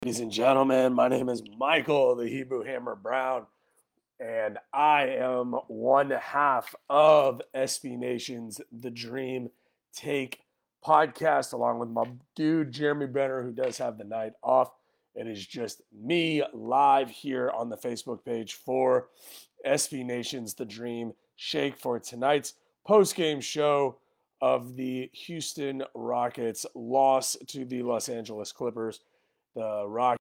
Ladies and gentlemen, my name is Michael, the Hebrew Hammer Brown, and I am one half of SB Nation's The Dream Take podcast, along with my dude, Jeremy Brenner, who does have the night off. It is just me live here on the Facebook page for SB Nation's The Dream Shake for tonight's post-game show of the Houston Rockets loss to the Los Angeles Clippers. The Rockets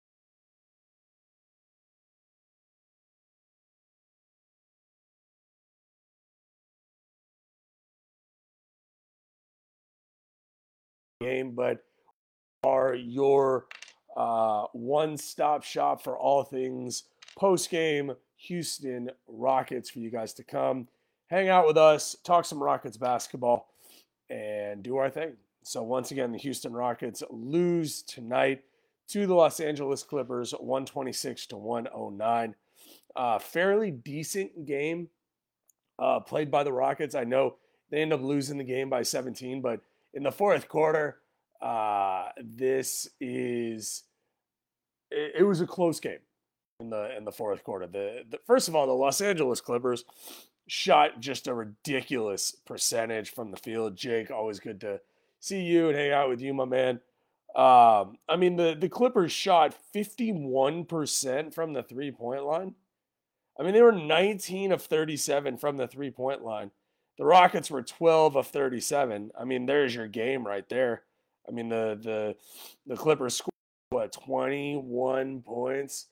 game, but are your one-stop shop for all things post-game Houston Rockets for you guys to come hang out with us, talk some Rockets basketball, and do our thing. So once again, the Houston Rockets lose tonight to the Los Angeles Clippers, 126 to 109. Fairly decent game played by the Rockets. I know they end up losing the game by 17, but in the fourth quarter, this is it was a close game in the fourth quarter. The first of all, the Los Angeles Clippers shot just a ridiculous percentage from the field. Jake, always good to see you and hang out with you, my man. I mean, the Clippers shot 51% from the 3-point line. I mean, they were 19 of 37 from the 3-point line. The Rockets were 12 of 37. I mean, there's your game right there. I mean, the Clippers scored what 21 points,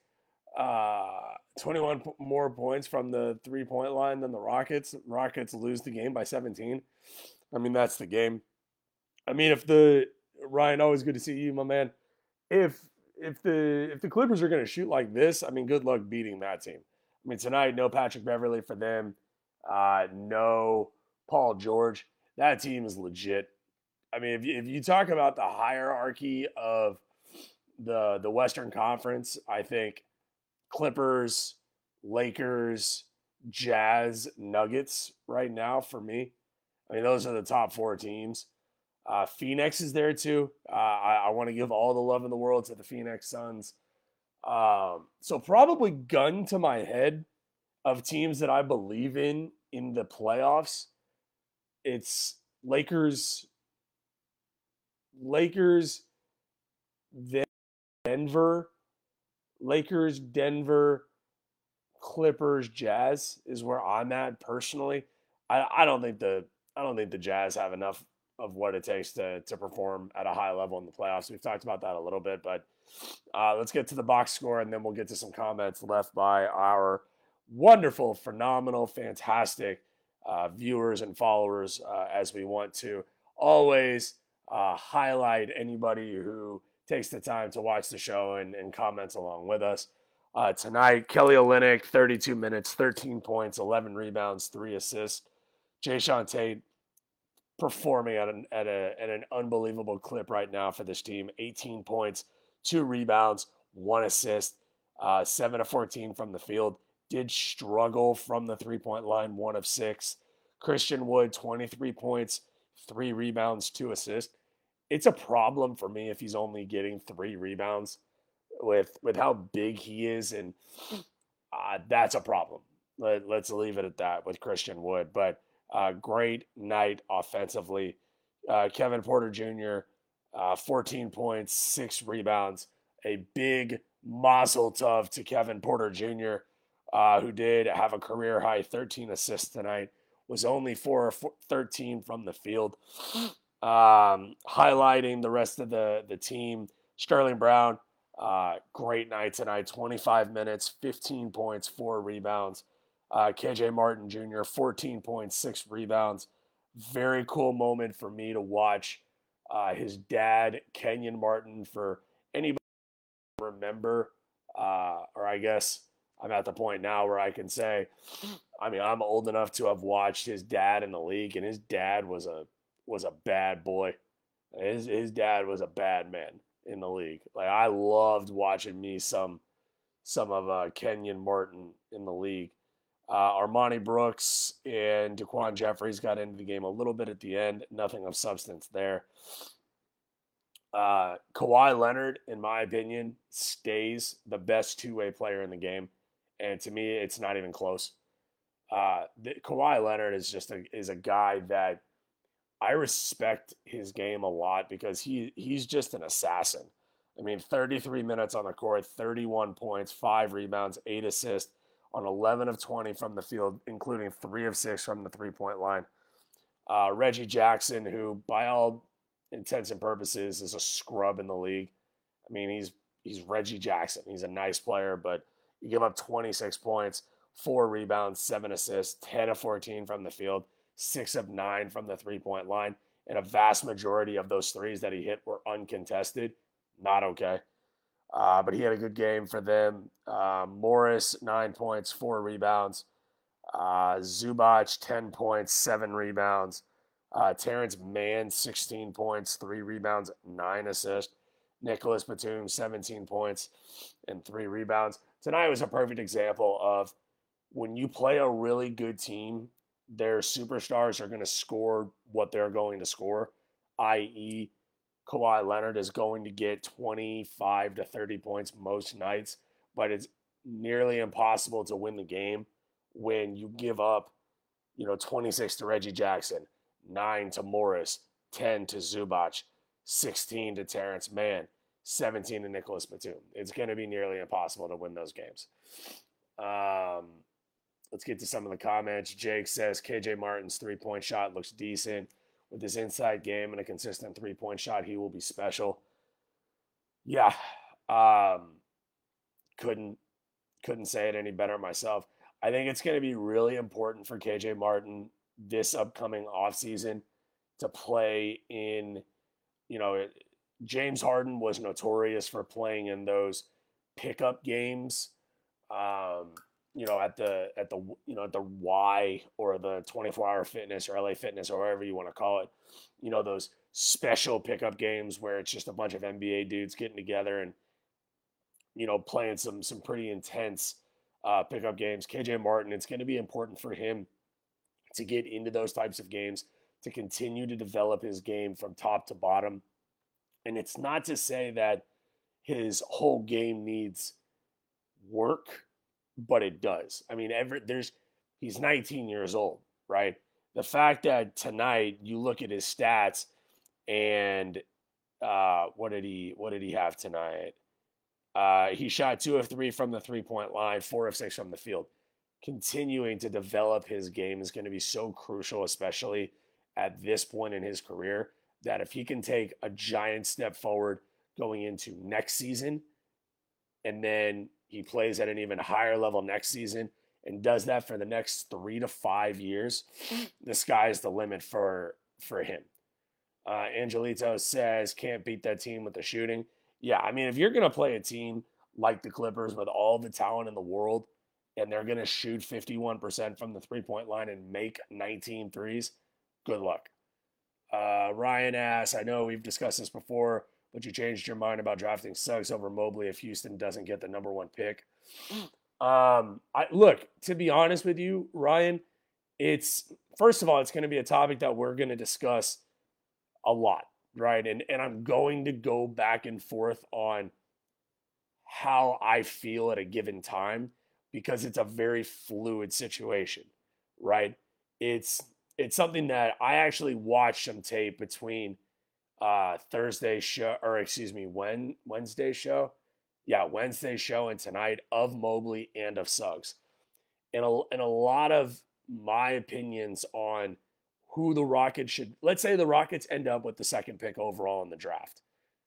21 more points from the 3-point line than the Rockets. Rockets lose the game by 17. I mean, that's the game. I mean, if the Ryan, always good to see you, my man. If if the Clippers are going to shoot like this, I mean, good luck beating that team. I mean, tonight, no Patrick Beverly for them, no Paul George. That team is legit. I mean, if you talk about the hierarchy of the Western Conference, I think Clippers, Lakers, Jazz, Nuggets right now for me. I mean, those are the top four teams. Phoenix is there too. I want to give all the love in the world to the Phoenix Suns. So probably gun to my head of teams that I believe in the playoffs. It's Lakers, Denver, Lakers, Denver, Clippers, Jazz is where I'm at personally. I don't think the Jazz have enough of what it takes to perform at a high level in the playoffs. We've talked about that a little bit, but let's get to the box score and then we'll get to some comments left by our wonderful, phenomenal, fantastic viewers and followers as we want to always highlight anybody who takes the time to watch the show and comments along with us. Tonight, Kelly Olynyk, 32 minutes, 13 points, 11 rebounds, 3 assists. Jae'Sean Tate performing at an unbelievable clip right now for this team. 18 points, 2 rebounds, 1 assist, 7 of 14 from the field. Did struggle from the 3-point line, 1 of 6. Christian Wood, 23 points, 3 rebounds, 2 assists. It's a problem for me if he's only getting 3 rebounds with how big he is, and that's a problem. Let's leave it at that with Christian Wood. But great night offensively. Kevin Porter Jr., 14 points, 6 rebounds. A big mazel tov to Kevin Porter Jr., who did have a career high 13 assists tonight, was only 4 or 13 from the field. Highlighting the rest of the team, Sterling Brown, great night tonight, 25 minutes, 15 points, 4 rebounds. KJ Martin Jr., 14 points, 6 rebounds. Very cool moment for me to watch his dad, Kenyon Martin, for anybody remember, or I guess I'm at the point now where I can say, I mean, I'm old enough to have watched his dad in the league, and his dad was a bad boy. His dad was a bad man in the league. Like I loved watching me some of Kenyon Martin in the league. Armani Brooks and Daquan Jeffries got into the game a little bit at the end. Nothing of substance there. Kawhi Leonard, in my opinion, stays the best two-way player in the game, and to me, it's not even close. Kawhi Leonard is a guy that I respect his game a lot because he's just an assassin. I mean, 33 minutes on the court, 31 points, 5 rebounds, 8 assists on 11 of 20 from the field, including 3 of 6 from the three-point line. Reggie Jackson, who by all intents and purposes is a scrub in the league. I mean, he's Reggie Jackson. He's a nice player, but you give up 26 points, 4 rebounds, 7 assists, 10 of 14 from the field, 6 of 9 from the three-point line, and a vast majority of those threes that he hit were uncontested. Not okay. But he had a good game for them. Morris, 9 points, 4 rebounds. Zubac, 10 points, 7 rebounds. Terrence Mann, 16 points, 3 rebounds, 9 assists. Nicholas Batum, 17 points and 3 rebounds. Tonight was a perfect example of when you play a really good team, their superstars are going to score what they're going to score, i.e., Kawhi Leonard is going to get 25 to 30 points most nights, but it's nearly impossible to win the game when you give up, 26 to Reggie Jackson, 9 to Morris, 10 to Zubac, 16 to Terrence Mann, 17 to Nicholas Batum. It's going to be nearly impossible to win those games. Let's get to some of the comments. Jake says KJ Martin's three-point shot looks decent. With his inside game and a consistent three-point shot, he will be special. Yeah, couldn't say it any better myself. I think it's going to be really important for KJ Martin this upcoming offseason to play in, James Harden was notorious for playing in those pickup games, at the Y or the 24-hour fitness or LA Fitness or whatever you want to call it, those special pickup games where it's just a bunch of NBA dudes getting together and, playing some pretty intense pickup games. KJ Martin, it's going to be important for him to get into those types of games, to continue to develop his game from top to bottom. And it's not to say that his whole game needs work, but it does. I mean, he's 19 years old, right? The fact that tonight you look at his stats and what did he have tonight? He shot 2 of 3 from the three-point line, 4 of 6 from the field. Continuing to develop his game is going to be so crucial, especially at this point in his career, that if he can take a giant step forward going into next season, and then he plays at an even higher level next season and does that for the next 3 to 5 years, the sky's the limit for him. Angelito says, can't beat that team with the shooting. Yeah, I mean, if you're going to play a team like the Clippers with all the talent in the world and they're going to shoot 51% from the three-point line and make 19 threes, good luck. Ryan asks, I know we've discussed this before, but you changed your mind about drafting Suggs over Mobley if Houston doesn't get the number 1 pick. Look, to be honest with you, Ryan, first of all, it's going to be a topic that we're going to discuss a lot, right? And I'm going to go back and forth on how I feel at a given time because it's a very fluid situation, right? It's something that I actually watched some tape between Thursday show, or excuse me, Wednesday show. Yeah, Wednesday show and tonight of Mobley and of Suggs. And a lot of my opinions on who the Rockets should, let's say the Rockets end up with the 2nd pick overall in the draft.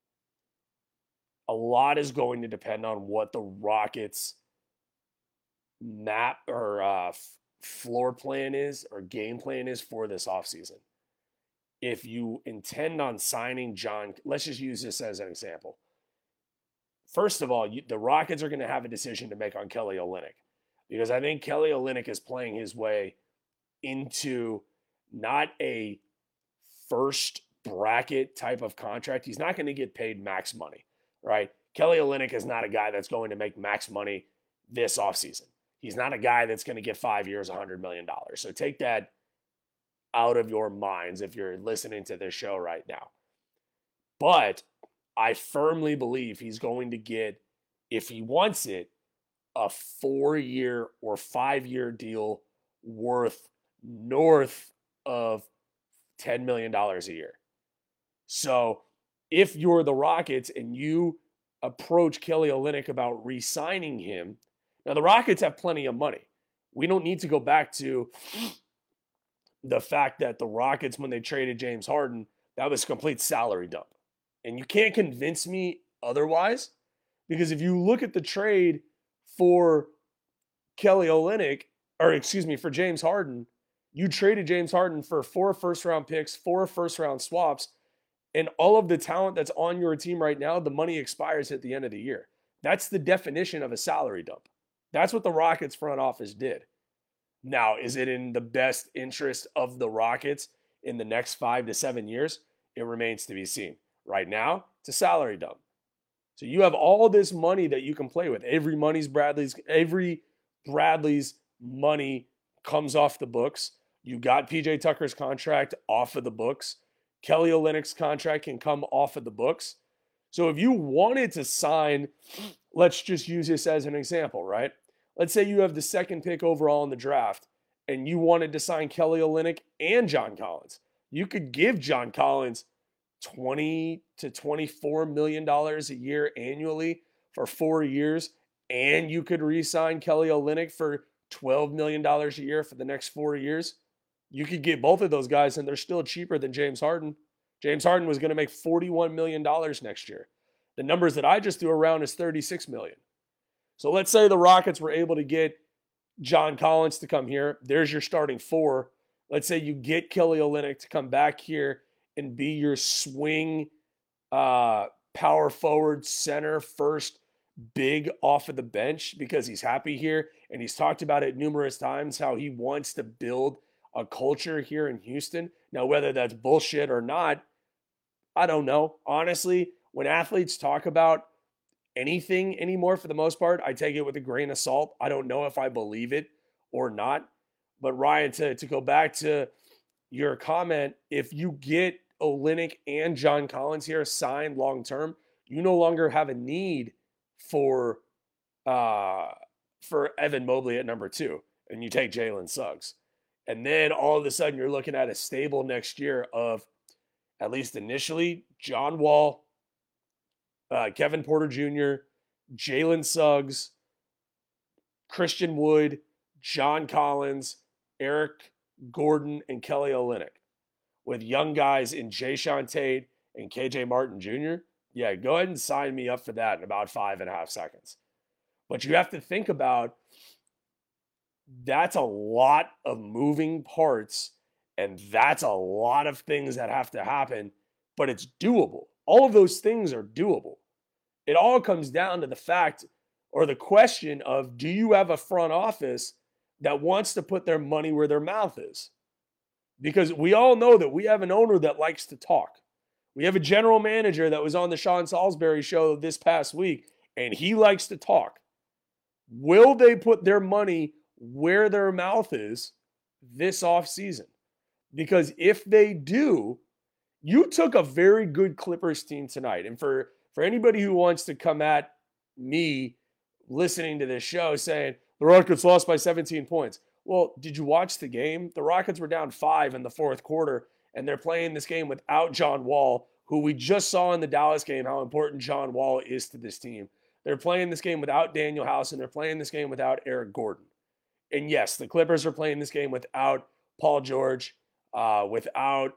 A lot is going to depend on what the Rockets map or floor plan is or game plan is for this offseason. If you intend on signing John, let's just use this as an example. First of all, the Rockets are going to have a decision to make on Kelly Olynyk because I think Kelly Olynyk is playing his way into not a first bracket type of contract. He's not going to get paid max money, right? Kelly Olynyk is not a guy that's going to make max money this offseason. He's not a guy that's going to get 5 years, $100 million. So take that out of your minds if you're listening to this show right now. But I firmly believe he's going to get, if he wants it, a 4-year or 5-year deal worth north of $10 million a year. So if you're the Rockets and you approach Kelly Olynyk about re-signing him, now the Rockets have plenty of money. We don't need to go back to the fact that the Rockets, when they traded James Harden, that was a complete salary dump. And you can't convince me otherwise, because if you look at the trade for Kelly Olynyk, or excuse me, for James Harden, you traded James Harden for 4 first-round picks, 4 first-round swaps, and all of the talent that's on your team right now, the money expires at the end of the year. That's the definition of a salary dump. That's what the Rockets front office did. Now, is it in the best interest of the Rockets in the next 5 to 7 years? It remains to be seen. Right now, it's a salary dump. So you have all this money that you can play with. Every Bradley's money comes off the books. You got PJ Tucker's contract off of the books. Kelly Olynyk's contract can come off of the books. So if you wanted to sign, let's just use this as an example, right? Let's say you have the second pick overall in the draft and you wanted to sign Kelly Olynyk and John Collins. You could give John Collins $20 to $24 million a year annually for 4 years, and you could re-sign Kelly Olynyk for $12 million a year for the next 4 years. You could get both of those guys, and they're still cheaper than James Harden. James Harden was going to make $41 million next year. The numbers that I just threw around is $36 million. So let's say the Rockets were able to get John Collins to come here. There's your starting 4. Let's say you get Kelly Olynyk to come back here and be your swing power forward center first big off of the bench because he's happy here. And he's talked about it numerous times how he wants to build a culture here in Houston. Now, whether that's bullshit or not, I don't know. Honestly, when athletes talk about anything anymore, for the most part, I take it with a grain of salt. I don't know if I believe it or not. But Ryan, to go back to your comment, if you get Olynyk and John Collins here signed long term, you no longer have a need for Evan Mobley at number 2, and you take Jalen Suggs. And then all of a sudden you're looking at a stable next year of, at least initially, John Wall, Kevin Porter Jr., Jalen Suggs, Christian Wood, John Collins, Eric Gordon, and Kelly Olynyk, with young guys in Jae'Sean Tate and KJ Martin Jr. Yeah, go ahead and sign me up for that in about 5.5 seconds. But you have to think about, that's a lot of moving parts, and that's a lot of things that have to happen, but it's doable. All of those things are doable. It all comes down to the fact or the question of, do you have a front office that wants to put their money where their mouth is? Because we all know that we have an owner that likes to talk. We have a general manager that was on the Sean Salisbury show this past week, and he likes to talk. Will they put their money where their mouth is this offseason? Because if they do, you took a very good Clippers team tonight. And for anybody who wants to come at me listening to this show saying the Rockets lost by 17 points. Well, did you watch the game? The Rockets were down 5 in the fourth quarter, and they're playing this game without John Wall, who we just saw in the Dallas game how important John Wall is to this team. They're playing this game without Daniel House, and they're playing this game without Eric Gordon. And yes, the Clippers are playing this game without Paul George, without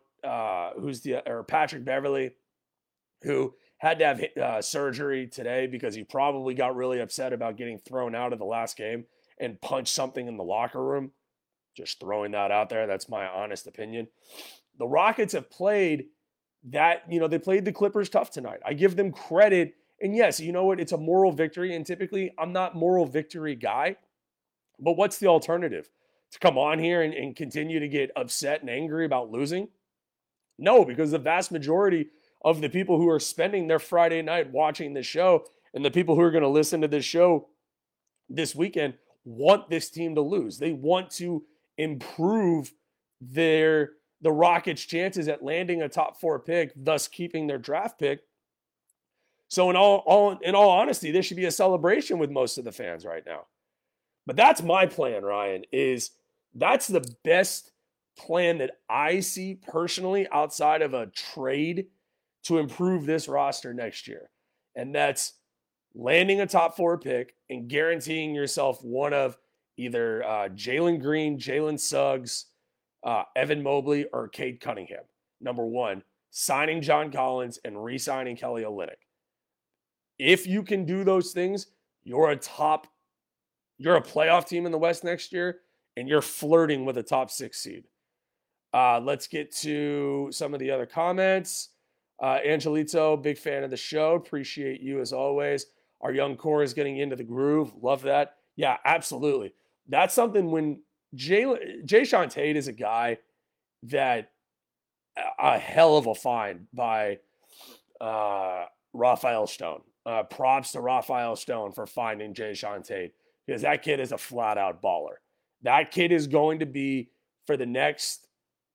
Patrick Beverley, who had to have surgery today because he probably got really upset about getting thrown out of the last game and punched something in the locker room. Just throwing that out there. That's my honest opinion. The Rockets have played that, they played the Clippers tough tonight. I give them credit. And yes, you know what? It's a moral victory. And typically, I'm not moral victory guy. But what's the alternative? To come on here and continue to get upset and angry about losing? No, because the vast majority of the people who are spending their Friday night watching this show and the people who are going to listen to this show this weekend want this team to lose. They want to improve the Rockets' chances at landing a top 4 pick, thus keeping their draft pick. So in all honesty, this should be a celebration with most of the fans right now. But that's my plan, Ryan, is that's the best plan that I see personally outside of a trade to improve this roster next year. And that's landing a top 4 pick and guaranteeing yourself one of either Jalen Green, Jalen Suggs, Evan Mobley, or Cade Cunningham. Number one, signing John Collins and re-signing Kelly Olynyk. If you can do those things, you're a playoff team in the West next year, and you're flirting with a top 6 seed. Let's get to some of the other comments. Angelito, big fan of the show. Appreciate you as always. Our young core is getting into the groove. Love that. Yeah, absolutely. That's something when Jae'Sean Tate is a guy that a hell of a find by Raphael Stone. Props to Raphael Stone for finding Jae'Sean Tate because that kid is a flat out baller. That kid is going to be, for the next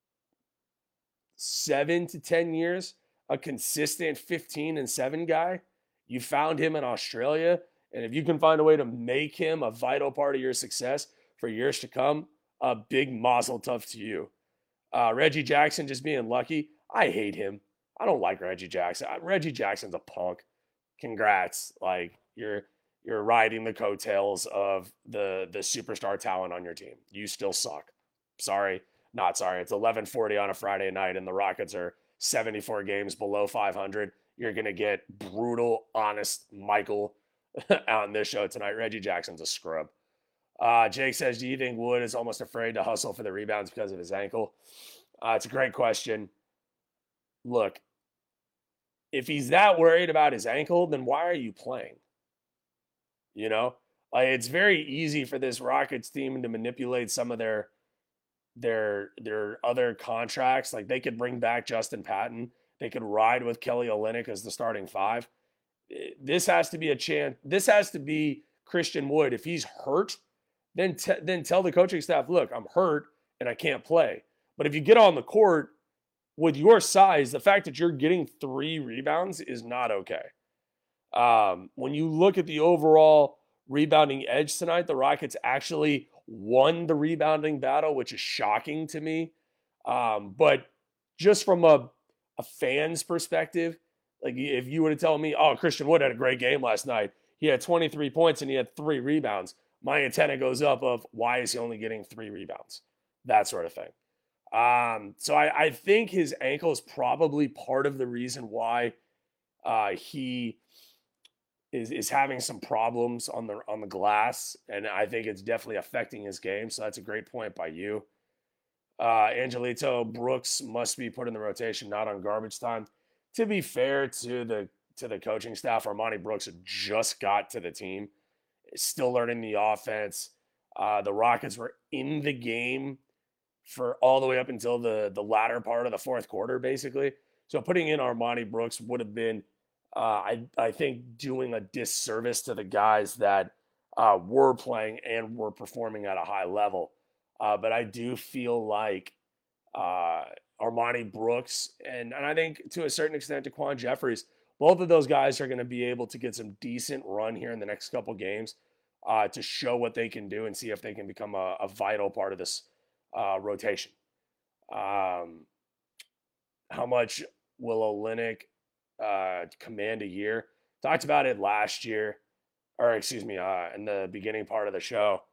7 to 10 years, a consistent 15-7 guy. You found him in Australia, and if you can find a way to make him a vital part of your success for years to come, a big mazel tov to you. Reggie Jackson just being lucky. I hate him. I don't like Reggie Jackson. Reggie Jackson's a punk. Congrats. Like, you're riding the coattails of the superstar talent on your team. You still suck. Sorry. Not sorry. It's 11:40 on a Friday night, and the Rockets are 74 games below 500. You're going to get brutal, honest Michael on this show tonight. Reggie Jackson's a scrub. Jake says, do you think Wood is almost afraid to hustle for the rebounds because of his ankle? It's a great question. Look, if he's that worried about his ankle, then why are you playing? You know, it's very easy for this Rockets team to manipulate some of their other contracts. Like, they could bring back Justin Patton. They could ride with Kelly Olynyk as the starting 5. This has to be a chance. This has to be Christian Wood. If he's hurt, then tell the coaching staff, look, I'm hurt and I can't play. But if you get on the court with your size, the fact that you're getting 3 rebounds is not okay. When you look at the overall rebounding edge tonight, the Rockets actually won the rebounding battle, which is shocking to me. But just from a fan's perspective, like, if you were to tell me, oh, Christian Wood had a great game last night, he had 23 points and he had 3 rebounds, my antenna goes up of, why is he only getting 3 rebounds? That sort of thing. So I think his ankle is probably part of the reason why he is having some problems on the glass, and I think it's definitely affecting his game. So that's a great point by you. Angelito, Brooks must be put in the rotation, not on garbage time. To be fair to the coaching staff, Armoni Brooks just got to the team, still learning the offense. The Rockets were in the game for all the way up until the latter part of the fourth quarter, basically. So putting in Armoni Brooks would have been, I think, doing a disservice to the guys that were playing and were performing at a high level. But I do feel like Armoni Brooks and I think to a certain extent Daquan Jeffries, both of those guys are going to be able to get some decent run here in the next couple games to show what they can do and see if they can become a vital part of this rotation. How much will Olynyk command a year? Talked about it last year, or excuse me, in the beginning part of the show.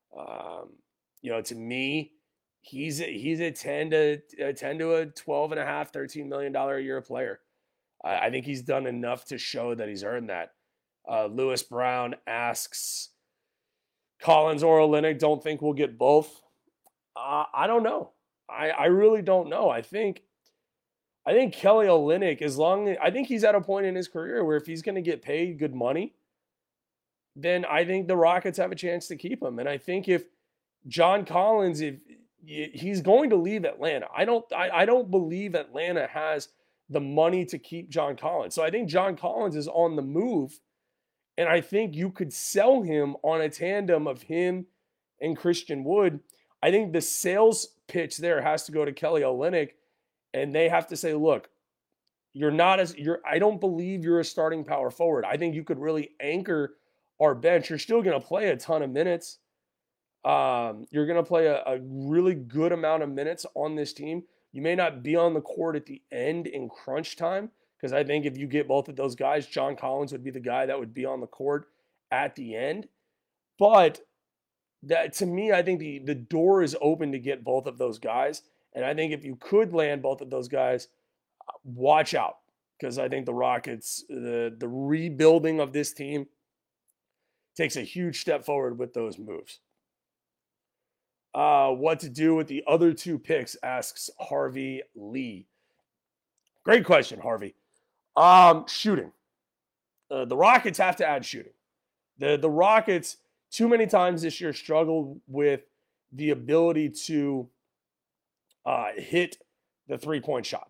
To me, he's a 10 to a 12 and a half, $13 million a year player. I think he's done enough to show that he's earned that. Lewis Brown asks, Collins or Olynyk, don't think we'll get both. I don't know. I really don't know. I think Kelly Olynyk, I think he's at a point in his career where if he's going to get paid good money, then I think the Rockets have a chance to keep him. And I think if John Collins, if he's going to leave Atlanta, I don't believe Atlanta has the money to keep John Collins. So I think John Collins is on the move, and I think you could sell him on a tandem of him and Christian Wood. I think the sales pitch there has to go to Kelly Olynyk, and they have to say, look, I don't believe you're a starting power forward. I think you could really anchor our bench. You're still going to play a ton of minutes. You're going to play a really good amount of minutes on this team. You may not be on the court at the end in crunch time, because I think if you get both of those guys, John Collins would be the guy that would be on the court at the end. But that, to me, I think the door is open to get both of those guys. And I think if you could land both of those guys, watch out, because I think the Rockets, the rebuilding of this team takes a huge step forward with those moves. What to do with the other two picks, asks Harvey Lee. Great question, Harvey. Shooting. The Rockets have to add shooting. The Rockets too many times this year struggled with the ability to hit the 3-point shot.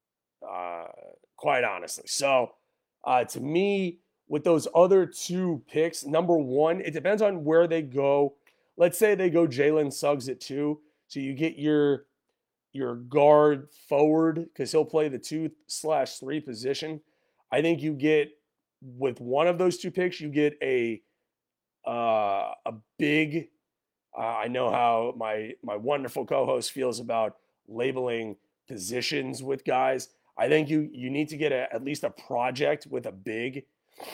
Quite honestly. So to me, with those other two picks, number one, it depends on where they go. Let's say they go Jalen Suggs at 2. So you get your guard forward, because he'll play the 2/3 position. I think you get, with one of those two picks, you get a big. I know how my wonderful co-host feels about labeling positions with guys. I think you need to get at least a project with a big,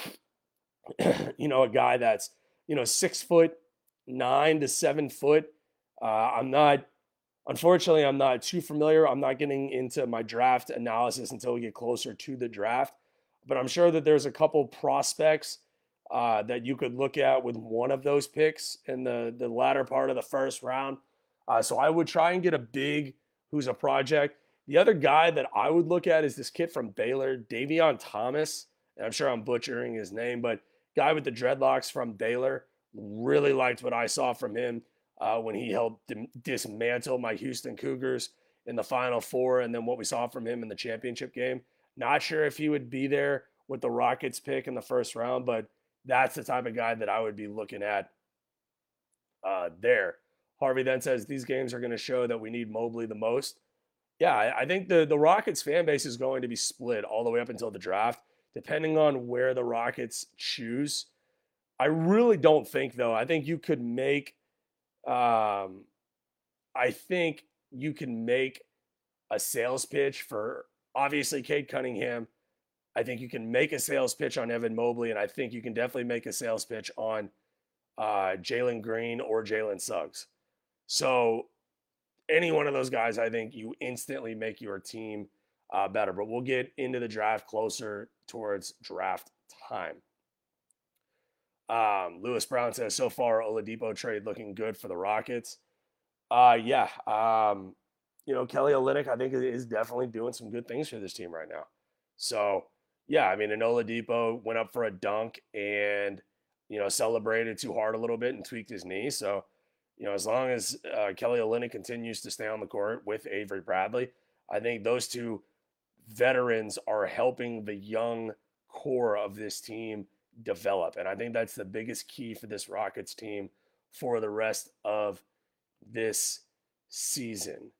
a guy that's 6'9" to 7 foot. Unfortunately, I'm not too familiar. I'm not getting into my draft analysis until we get closer to the draft, but I'm sure that there's a couple prospects that you could look at with one of those picks in the latter part of the first round. So I would try and get a big who's a project. The other guy that I would look at is this kid from Baylor, Davion Thomas. And I'm sure I'm butchering his name, but guy with the dreadlocks from Baylor. Really liked what I saw from him when he helped dismantle my Houston Cougars in the Final Four, and then what we saw from him in the championship game. Not sure if he would be there with the Rockets pick in the first round, but that's the type of guy that I would be looking at there. Harvey then says these games are going to show that we need Mobley the most. Yeah, I think the Rockets fan base is going to be split all the way up until the draft, depending on where the Rockets choose. I really don't think, though. I think you could make I think you can make a sales pitch for, obviously, Cade Cunningham. I think you can make a sales pitch on Evan Mobley, and I think you can definitely make a sales pitch on Jalen Green or Jalen Suggs. So any one of those guys, I think you instantly make your team better. But we'll get into the draft closer towards draft time. Lewis Brown says, so far, Oladipo trade looking good for the Rockets. Yeah. Kelly Olynyk, I think, is definitely doing some good things for this team right now. So, yeah, I mean, and Oladipo went up for a dunk and, celebrated too hard a little bit and tweaked his knee. So, as long as Kelly Olynyk continues to stay on the court with Avery Bradley, I think those two veterans are helping the young core of this team develop. And I think that's the biggest key for this Rockets team for the rest of this season.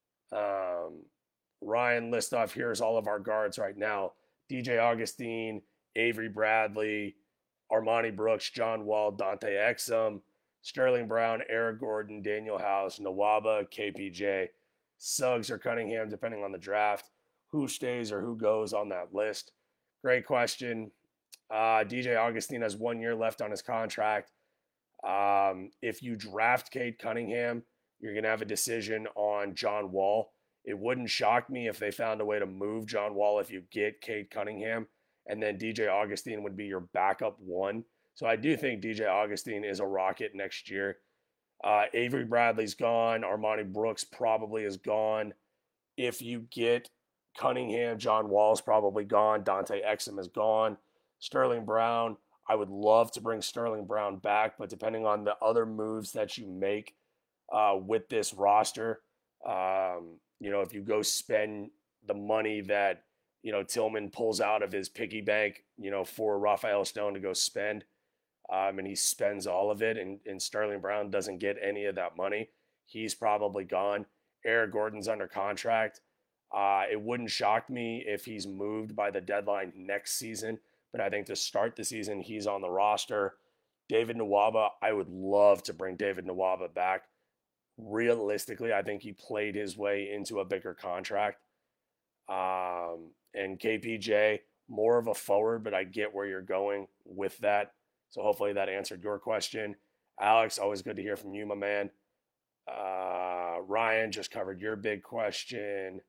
Ryan lists off, here's all of our guards right now: DJ Augustine, Avery Bradley, Armani Brooks, John Wall, Dante Exum, Sterling Brown, Eric Gordon, Daniel House, Nwaba, KPJ, Suggs or Cunningham, depending on the draft. Who stays or who goes on that list? Great question. DJ Augustine has 1 year left on his contract. If you draft Cade Cunningham, you're going to have a decision on John Wall. It wouldn't shock me if they found a way to move John Wall if you get Cade Cunningham, and then DJ Augustine would be your backup one. So I do think DJ Augustine is a Rocket next year. Avery Bradley's gone. Armani Brooks probably is gone. If you get Cunningham, John Wall's probably gone. Dante Exum is gone. Sterling Brown, I would love to bring Sterling Brown back, but depending on the other moves that you make with this roster, if you go spend the money that, Tillman pulls out of his piggy bank, for Rafael Stone to go spend, and he spends all of it, and Sterling Brown doesn't get any of that money, he's probably gone. Eric Gordon's under contract. It wouldn't shock me if he's moved by the deadline next season, but I think to start the season, he's on the roster. David Nwaba, I would love to bring David Nwaba back. Realistically, I think he played his way into a bigger contract. And KPJ, more of a forward, but I get where you're going with that. So hopefully that answered your question. Alex, always good to hear from you, my man. Ryan just covered your big question.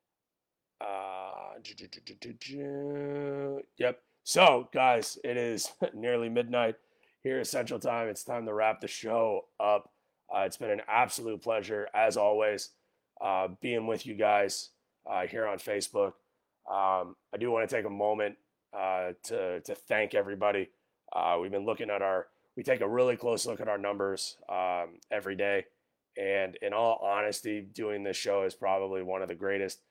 Yep. So, guys, it is nearly midnight here at Central Time. It's time to wrap the show up. It's been an absolute pleasure, as always, being with you guys here on Facebook. I do want to take a moment to thank everybody. We've been looking at we take a really close look at our numbers every day. And in all honesty, doing this show is probably one of the greatest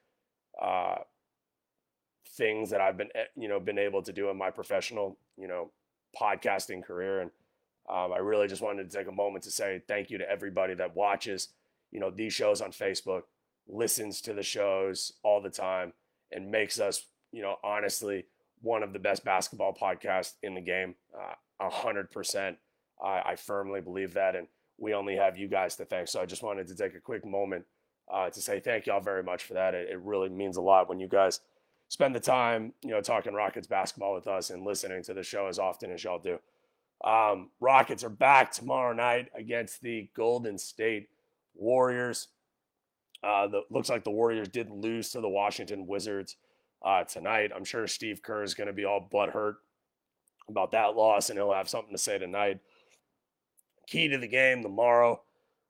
things that I've been able to do in my professional, podcasting career. And I really just wanted to take a moment to say thank you to everybody that watches, these shows on Facebook, listens to the shows all the time, and makes us, honestly, one of the best basketball podcasts in the game. 100%. I firmly believe that. And we only have you guys to thank. So I just wanted to take a quick moment to say thank y'all very much for that. It really means a lot when you guys spend the time, talking Rockets basketball with us and listening to the show as often as y'all do. Rockets are back tomorrow night against the Golden State Warriors. Looks like the Warriors did lose to the Washington Wizards tonight. I'm sure Steve Kerr is going to be all butthurt about that loss, and he'll have something to say tonight. Key to the game tomorrow.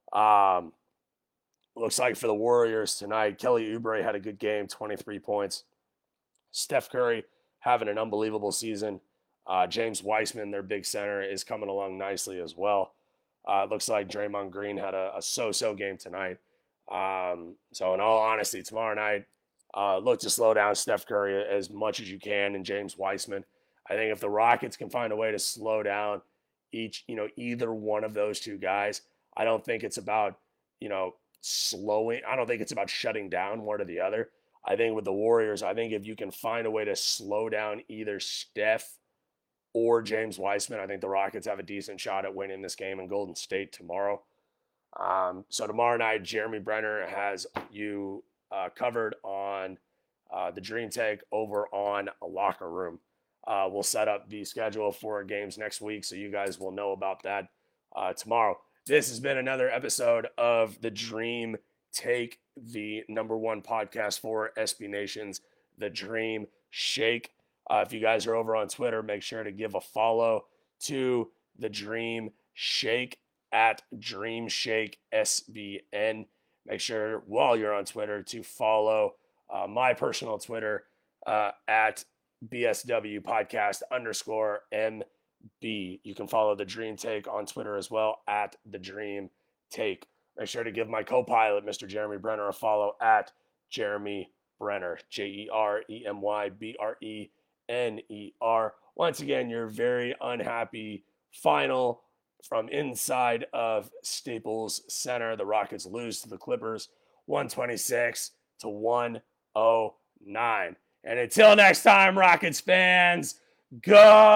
Looks like for the Warriors tonight, Kelly Oubre had a good game, 23 points. Steph Curry having an unbelievable season. James Wiseman, their big center, is coming along nicely as well. It looks like Draymond Green had a so-so game tonight. So in all honesty, tomorrow night, look to slow down Steph Curry as much as you can and James Wiseman. I think if the Rockets can find a way to slow down either one of those two guys, I don't think it's about, slowing. I don't think it's about shutting down one or the other. I think with the Warriors, I think if you can find a way to slow down either Steph or James Wiseman, I think the Rockets have a decent shot at winning this game in Golden State tomorrow. So tomorrow night, Jeremy Brenner has you covered on the Dream Take over on a Locker Room. We'll set up the schedule for games next week, so you guys will know about that tomorrow. This has been another episode of the Dream Take, the #1 podcast for SB Nation's The Dream Shake. If you guys are over on Twitter, make sure to give a follow to The Dream Shake at Dream Shake SBN. Make sure while you're on Twitter to follow my personal Twitter at BSW podcast _MB. You can follow The Dream Take on Twitter as well at The Dream Take. Make sure to give my co-pilot, Mr. Jeremy Brenner, a follow at Jeremy Brenner, JeremyBrenner. Once again, your very unhappy final from inside of Staples Center. The Rockets lose to the Clippers 126-109. And until next time, Rockets fans,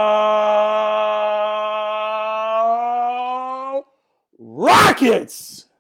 go Rockets!